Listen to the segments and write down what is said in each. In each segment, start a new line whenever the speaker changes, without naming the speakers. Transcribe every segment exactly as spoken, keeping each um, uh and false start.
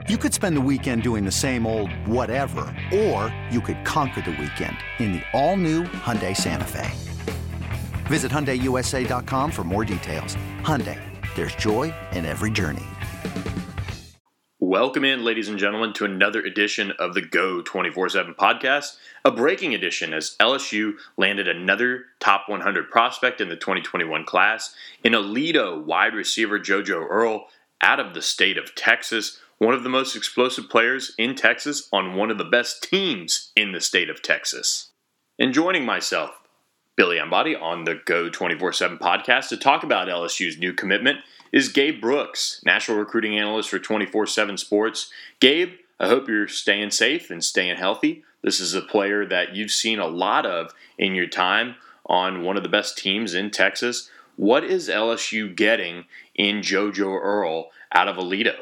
You could spend the weekend doing the same old whatever, or you could conquer the weekend in the all-new Hyundai Santa Fe. Visit Hyundai U S A dot com for more details. Hyundai, there's joy in every journey.
Welcome in, ladies and gentlemen, to another edition of the Go twenty-four seven podcast, a breaking edition as L S U landed another top one hundred prospect in the twenty twenty-one class in Aledo wide receiver JoJo Earle out of the state of Texas, one of the most explosive players in Texas on one of the best teams in the state of Texas. And joining myself, Billy Embody, on the Go twenty-four seven podcast to talk about L S U's new commitment is Gabe Brooks, national recruiting analyst for twenty-four seven Sports. Gabe, I hope you're staying safe and staying healthy. This is a player that you've seen a lot of in your time on one of the best teams in Texas. What is L S U getting in JoJo Earle out of Aledo?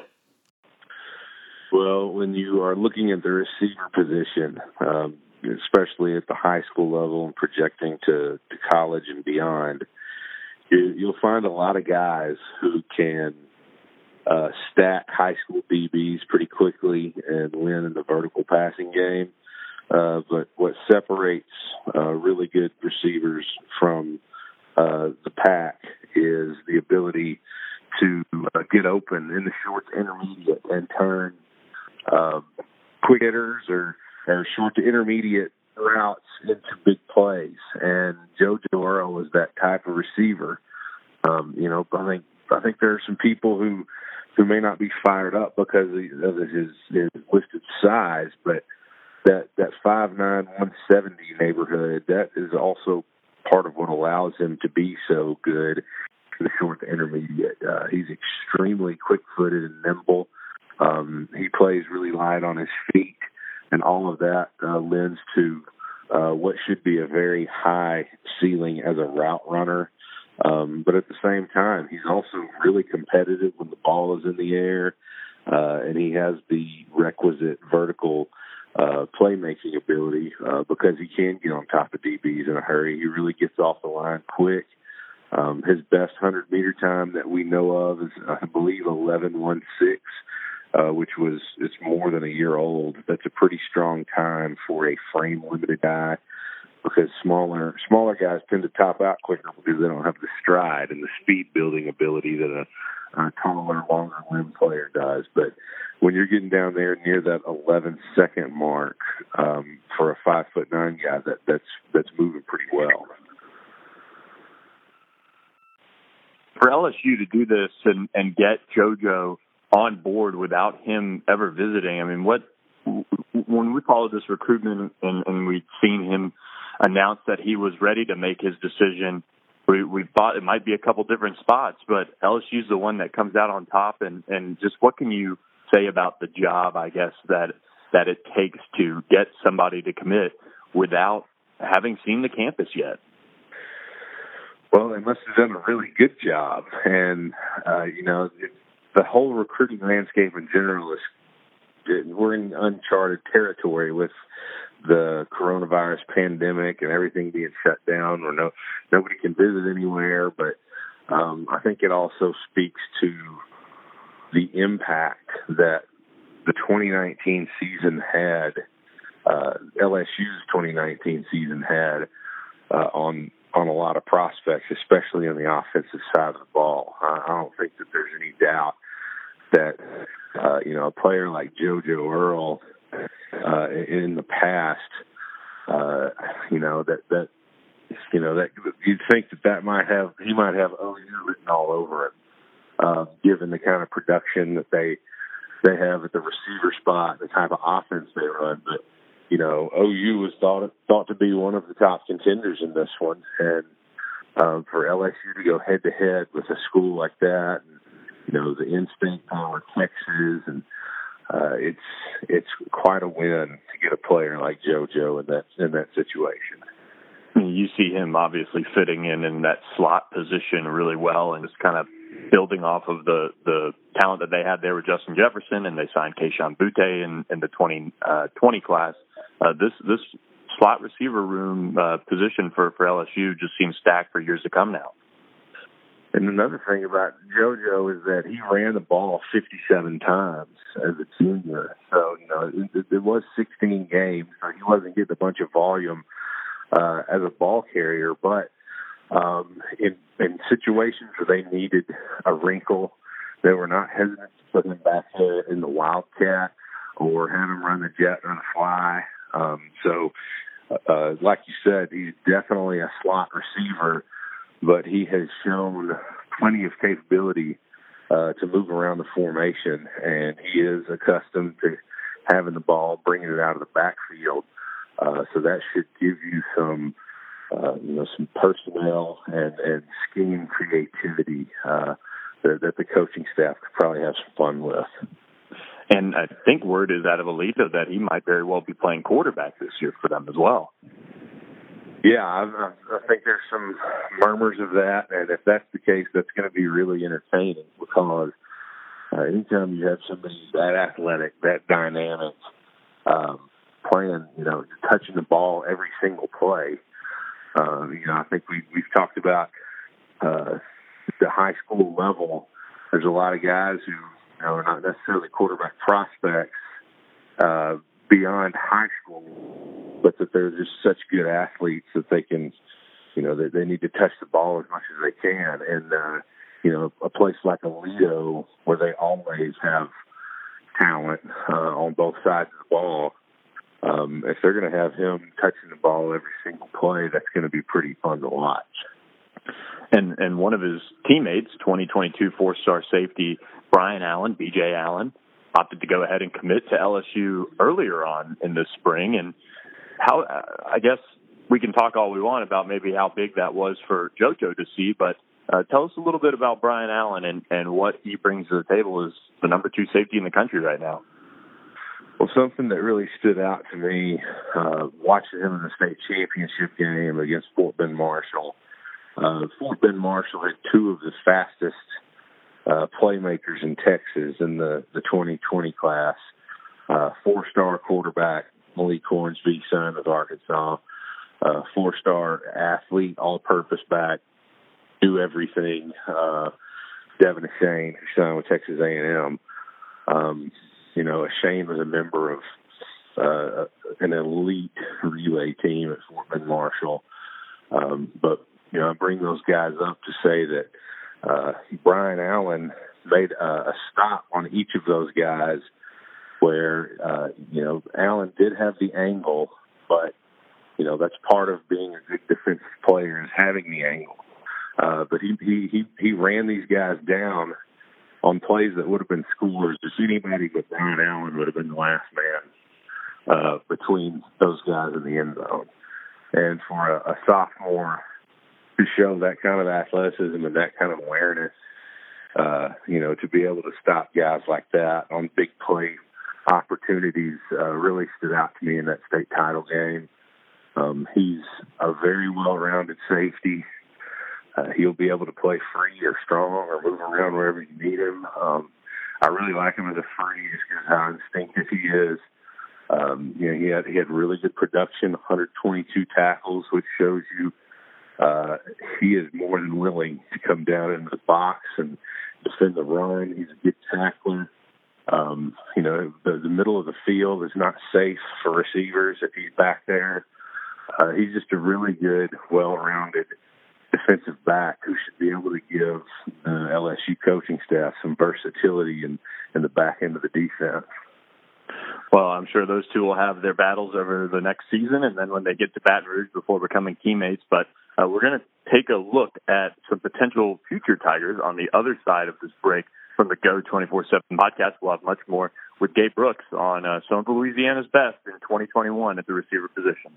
Well, when you are looking at the receiver position, um, especially at the high school level and projecting to, to college and beyond, you, you'll find a lot of guys who can uh, stack high school D Bs pretty quickly and win in the vertical passing game. Uh, but what separates uh, really good receivers from uh, the pack is the ability to uh, get open in the short to intermediate and turn uh, quick hitters or, or short to intermediate routes into big plays. And JoJo Earle is that type of receiver. Um, you know, I think I think there are some people who who may not be fired up because of his, his listed size, but that that five nine, one seventy neighborhood, that is also part of what allows him to be so good in the short to intermediate. Uh, he's extremely quick-footed and nimble. Um, he plays really light on his feet, and all of that uh, lends to uh, what should be a very high ceiling as a route runner. Um, but at the same time, he's also really competitive when the ball is in the air, uh, and he has the requisite vertical uh, playmaking ability uh, because he can get on top of D Bs in a hurry. He really gets off the line quick. Um, his best hundred-meter time that we know of is, I believe, eleven one six. Uh, which was, it's more than a year old. That's a pretty strong time for a frame-limited guy because smaller smaller guys tend to top out quicker because they don't have the stride and the speed-building ability that a, a taller, longer-limb player does. But when you're getting down there near that eleven-second mark um, for a five foot nine guy, that, that's, that's moving pretty well.
For L S U to do this and, and get JoJo on board without him ever visiting, I mean, what when we followed this recruitment and, and we'd seen him announce that he was ready to make his decision, we, we thought it might be a couple different spots, but L S U's the one that comes out on top. And, and just what can you say about the job, I guess, that that it takes to get somebody to commit without having seen the campus yet?
Well, they must have done a really good job. And, uh, you know, it, the whole recruiting landscape in general is, we're in uncharted territory with the coronavirus pandemic and everything being shut down, or no, nobody can visit anywhere. But um, I think it also speaks to the impact that the twenty nineteen season had, uh, L S U's twenty nineteen season had uh, on on a lot of prospects, especially on the offensive side of the ball. I, I don't think that there's any doubt that, uh, you know, a player like JoJo Earle uh, in the past, uh, you know, that, that, you know, that you'd think that that might have, he might have O U written all over it, uh, given the kind of production that they, they have at the receiver spot, the type of offense they run. But, you know, O U was thought thought to be one of the top contenders in this one, and um, for L S U to go head to head with a school like that, and, you know, the in-state power Texas, and uh, it's it's quite a win to get a player like JoJo in that in that situation.
You see him obviously fitting in in that slot position really well, and just kind of building off of the, the talent that they had there with Justin Jefferson, and they signed Kayshon Boutte in, in the twenty twenty class. Uh, this this slot receiver room uh, position for, for L S U just seems stacked for years to come now.
And another thing about JoJo is that he ran the ball fifty-seven times as a junior. So, you know, it, it was sixteen games, so he wasn't getting a bunch of volume uh, as a ball carrier. But um, in, in situations where they needed a wrinkle, they were not hesitant to put him back there in the Wildcat or have him run the jet on the fly. Um, so, uh, like you said, he's definitely a slot receiver, but he has shown plenty of capability uh, to move around the formation, and he is accustomed to having the ball, bringing it out of the backfield. Uh, so that should give you some, uh, you know, some personnel and, and scheme creativity uh, that, that the coaching staff could probably have some fun with.
And I think word is out of Aledo that he might very well be playing quarterback this year for them as well.
Yeah, I, I think there's some murmurs of that, and if that's the case, that's going to be really entertaining because uh, anytime you have somebody that athletic, that dynamic, um, playing, you know, touching the ball every single play, uh, you know, I think we, we've talked about uh, the high school level. There's a lot of guys who, you know, are not necessarily quarterback prospects uh, beyond high school, but that they're just such good athletes that they can, you know, they, they need to touch the ball as much as they can. And, uh, you know, a place like Aledo where they always have talent uh, on both sides of the ball, um, if they're going to have him touching the ball every single play, that's going to be pretty fun to watch.
And and one of his teammates, twenty twenty-two four-star safety Brian Allen, B J Allen, opted to go ahead and commit to L S U earlier on in the spring. And how I guess we can talk all we want about maybe how big that was for JoJo to see, but uh, tell us a little bit about Brian Allen and, and what he brings to the table as the number two safety in the country right now.
Well, something that really stood out to me uh, watching him in the state championship game against Fort Bend Marshall. Uh, Fort Bend Marshall had two of the fastest uh, playmakers in Texas in the, the twenty twenty class. Uh, four-star quarterback Malik Hornsby, son of Arkansas. Uh, four-star athlete, all-purpose back, do everything. Uh, Devin Ashane, who signed with Texas A and M. Um, you know, Ashane was a member of uh, an elite relay team at Fort Bend Marshall. Um, but You know, I bring those guys up to say that uh, Brian Allen made a, a stop on each of those guys where, uh, you know, Allen did have the angle, but, you know, that's part of being a good defensive player is having the angle. Uh, but he, he, he, he ran these guys down on plays that would have been scores. Just anybody but Brian Allen would have been the last man uh, between those guys in the end zone. And for a, a sophomore to show that kind of athleticism and that kind of awareness, uh, you know, to be able to stop guys like that on big play opportunities uh, really stood out to me in that state title game. Um, he's a very well-rounded safety. Uh, he'll be able to play free or strong or move around wherever you need him. Um, I really like him as a free just because how instinctive he is. Um, you know, he had he had really good production, one hundred twenty-two tackles, which shows you uh, he is more than willing to come down into the box and defend the run. He's a good tackler. Um, you know, the, the middle of the field is not safe for receivers if he's back there. Uh, he's just a really good, well-rounded defensive back who should be able to give the L S U coaching staff some versatility in, in the back end of the defense.
Well, I'm sure those two will have their battles over the next season and then when they get to Baton Rouge before becoming teammates. But uh, we're going to take a look at some potential future Tigers on the other side of this break from the Go twenty-four seven podcast. We'll have much more with Gabe Brooks on uh, some of Louisiana's best in twenty twenty-one at the receiver position.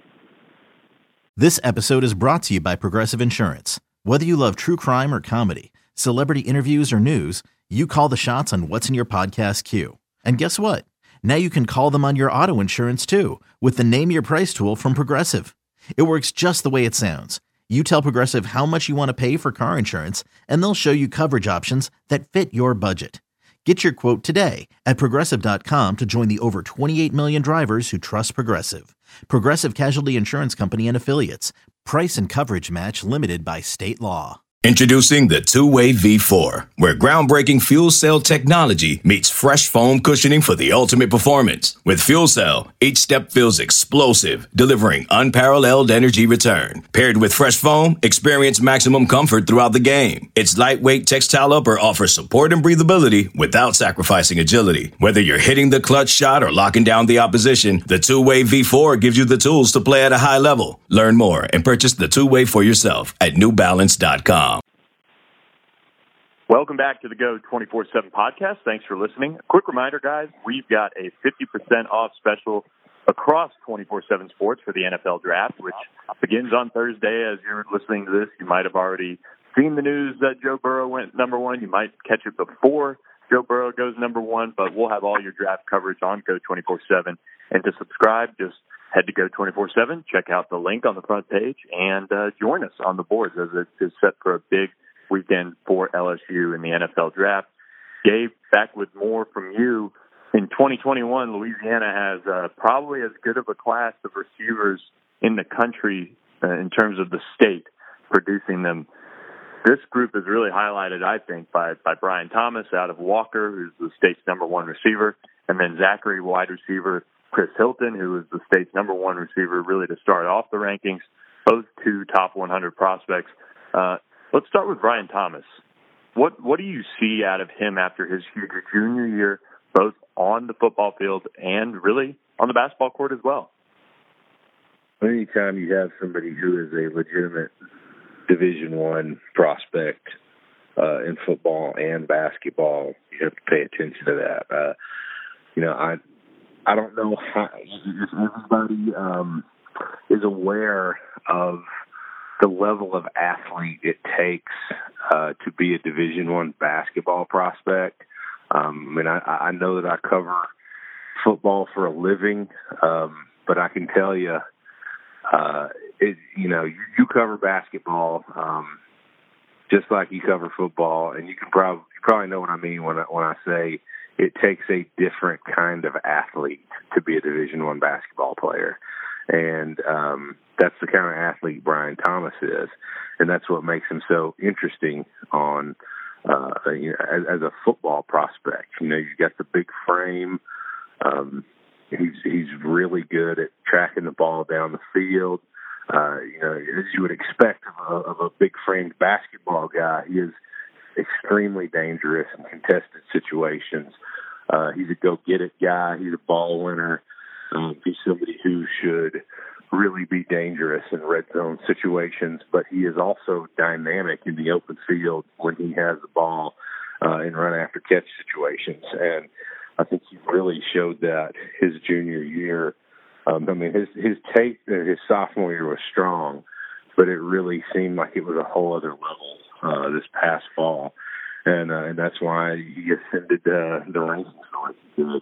This episode is brought to you by Progressive Insurance. Whether you love true crime or comedy, celebrity interviews or news, you call the shots on what's in your podcast queue. And guess what? Now you can call them on your auto insurance too with the Name Your Price tool from Progressive. It works just the way it sounds. You tell Progressive how much you want to pay for car insurance, and they'll show you coverage options that fit your budget. Get your quote today at Progressive dot com to join the over twenty-eight million drivers who trust Progressive. Progressive Casualty Insurance Company and Affiliates. Price and coverage match limited by state law.
Introducing the Two-Way V four, where groundbreaking fuel cell technology meets fresh foam cushioning for the ultimate performance. With Fuel Cell, each step feels explosive, delivering unparalleled energy return. Paired with fresh foam, experience maximum comfort throughout the game. Its lightweight textile upper offers support and breathability without sacrificing agility. Whether you're hitting the clutch shot or locking down the opposition, the Two-Way V four gives you the tools to play at a high level. Learn more and purchase the Two-Way for yourself at new balance dot com.
Welcome back to the Go twenty-four seven podcast. Thanks for listening. A quick reminder, guys, we've got a fifty percent off special across twenty-four seven Sports for the N F L Draft, which begins on Thursday. As you're listening to this, you might have already seen the news that Joe Burrow went number one. You might catch it before Joe Burrow goes number one, but we'll have all your draft coverage on Go twenty-four seven. And to subscribe, just head to Go twenty-four seven, check out the link on the front page, and uh, join us on the boards as it is set for a big weekend for L S U in the N F L Draft. Gabe, back with more from you. In twenty twenty-one, Louisiana has uh, probably as good of a class of receivers in the country uh, in terms of the state producing them. This group is really highlighted, I think, by, by Brian Thomas out of Walker, who's the state's number one receiver, and then Zachary, wide receiver, Chris Hilton, who is the state's number one receiver, really to start off the rankings, both two top one hundred prospects. Uh, Let's start with Brian Thomas. What what do you see out of him after his huge junior year, both on the football field and really on the basketball court as well?
Anytime you have somebody who is a legitimate Division One prospect uh, in football and basketball, you have to pay attention to that. Uh, you know, I I don't know how if everybody um, is aware of the level of athlete it takes uh, to be a Division One basketball prospect. Um, I mean, I, I know that I cover football for a living, um, but I can tell you, uh, it, you know, you, you cover basketball um, just like you cover football, and you can probably you probably know what I mean when I, when I say it takes a different kind of athlete to be a Division One basketball player. And um, that's the kind of athlete Brian Thomas is, and that's what makes him so interesting on uh, you know, as, as a football prospect. You know, you've got the big frame. Um, he's he's really good at tracking the ball down the field. Uh, you know, as you would expect of a, of a big framed basketball guy, he is extremely dangerous in contested situations. Uh, he's a go-get-it guy. He's a ball winner. Um, he's somebody who should really be dangerous in red zone situations, but he is also dynamic in the open field when he has the ball uh, in run after catch situations. And I think he really showed that his junior year. Um, I mean, his his tape, his sophomore year was strong, but it really seemed like it was a whole other level uh, this past fall, and uh, and that's why he ascended uh, the rankings the way he did.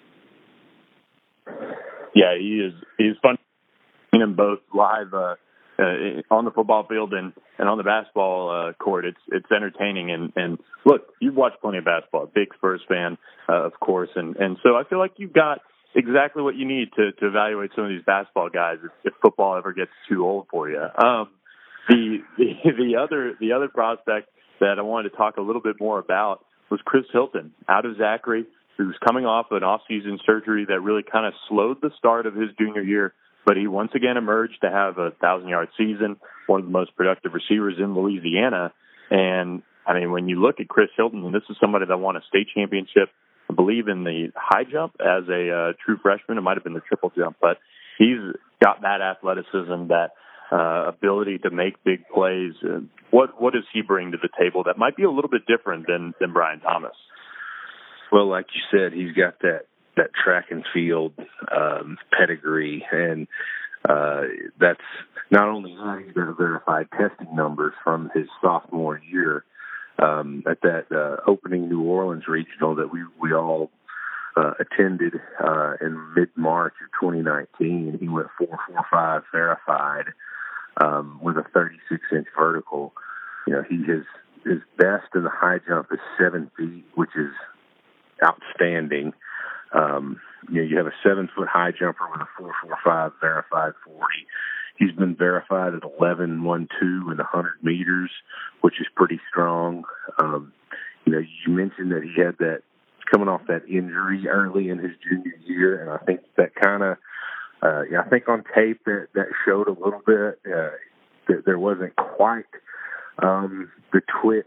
Yeah, he is. He's fun seeing him both live uh, uh, on the football field and, and on the basketball uh, court. It's it's entertaining. And, and look, you've watched plenty of basketball. Big Spurs fan, uh, of course. And, and so I feel like you've got exactly what you need to, to evaluate some of these basketball guys if, if football ever gets too old for you. Um, the, the the other the other prospect that I wanted to talk a little bit more about was Chris Hilton out of Zachary, who's coming off an off-season surgery that really kind of slowed the start of his junior year, but he once again emerged to have a thousand-yard season, one of the most productive receivers in Louisiana. And, I mean, when you look at Chris Hilton, and this is somebody that won a state championship, I believe, in the high jump as a uh, true freshman. It might have been the triple jump, but he's got that athleticism, that uh, ability to make big plays. Uh, what what does he bring to the table that might be a little bit different than, than Brian Thomas?
Well, like you said, he's got that, that track and field um, pedigree, and uh, that's not only that, he's got verified testing numbers from his sophomore year um, at that uh, opening New Orleans regional that we, we all uh, attended uh, in mid-March of twenty nineteen. He went four four five verified um, with a thirty-six inch vertical. You know, he his his best in the high jump is seven feet, which is outstanding. Um, you know, you have a seven foot high jumper with a four four five verified forty. he's been verified at eleven one two in one hundred meters, which is pretty strong. Um, you know, you mentioned that he had that coming off that injury early in his junior year, and I think that kind of, uh, yeah, I think on tape that, that showed a little bit uh, that there wasn't quite um, the twitch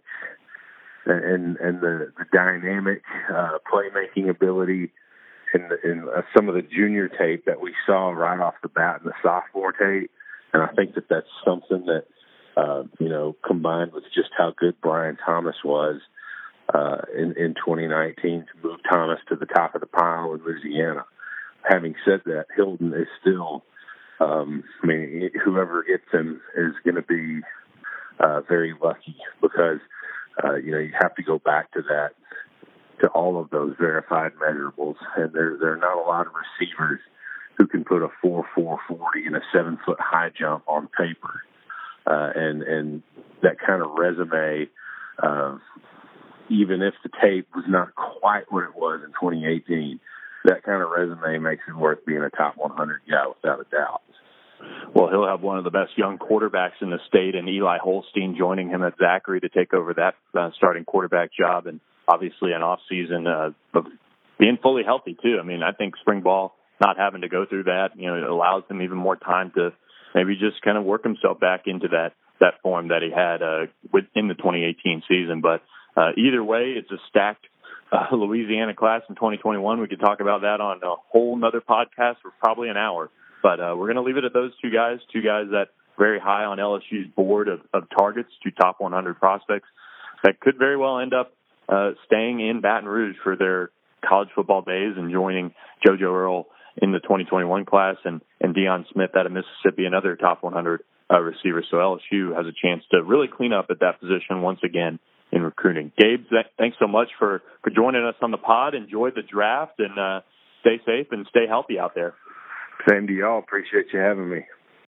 and and the, the dynamic uh, playmaking ability in, the, in uh, some of the junior tape that we saw right off the bat in the sophomore tape. And I think that that's something that, uh, you know, combined with just how good Brian Thomas was uh, in, in twenty nineteen to move Thomas to the top of the pile in Louisiana. Having said that, Hilton is still, um, I mean, whoever gets him is going to be uh, very lucky because, Uh, you know, you have to go back to that, to all of those verified measurables, and there there are not a lot of receivers who can put a four four forty and a seven foot high jump on paper, uh, and and that kind of resume, uh, even if the tape was not quite what it was in twenty eighteen, that kind of resume makes it worth being a top one hundred guy without a doubt.
Well, he'll have one of the best young quarterbacks in the state, and Eli Holstein joining him at Zachary to take over that uh, starting quarterback job, and obviously an off-season uh, of being fully healthy, too. I mean, I think spring ball, not having to go through that, you know, it allows him even more time to maybe just kind of work himself back into that, that form that he had uh, within the twenty eighteen season. But uh, either way, it's a stacked uh, Louisiana class in twenty twenty-one. We could talk about that on a whole nother podcast for probably an hour. But uh, we're going to leave it at those two guys, two guys that very high on L S U's board of, of targets, two top one hundred prospects that could very well end up uh, staying in Baton Rouge for their college football days and joining JoJo Earle in the twenty twenty-one class and, and Deion Smith out of Mississippi, another top one hundred uh, receiver. So L S U has a chance to really clean up at that position once again in recruiting. Gabe, th- thanks so much for, for joining us on the pod. Enjoy the draft and uh, stay safe and stay healthy out there.
Same to y'all. Appreciate you having me.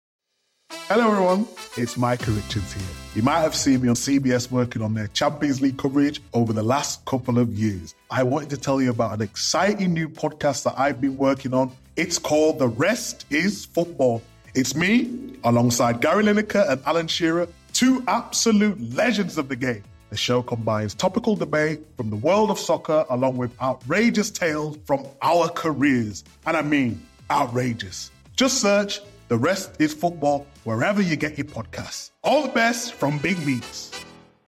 Hello, everyone. It's Micah Richards here. You might have seen me on C B S working on their Champions League coverage over the last couple of years. I wanted to tell you about an exciting new podcast that I've been working on. It's called The Rest is Football. It's me, alongside Gary Lineker and Alan Shearer, two absolute legends of the game. The show combines topical debate from the world of soccer along with outrageous tales from our careers. And I mean, outrageous. Just search The Rest is Football wherever you get your podcasts. All the best from Big Meats.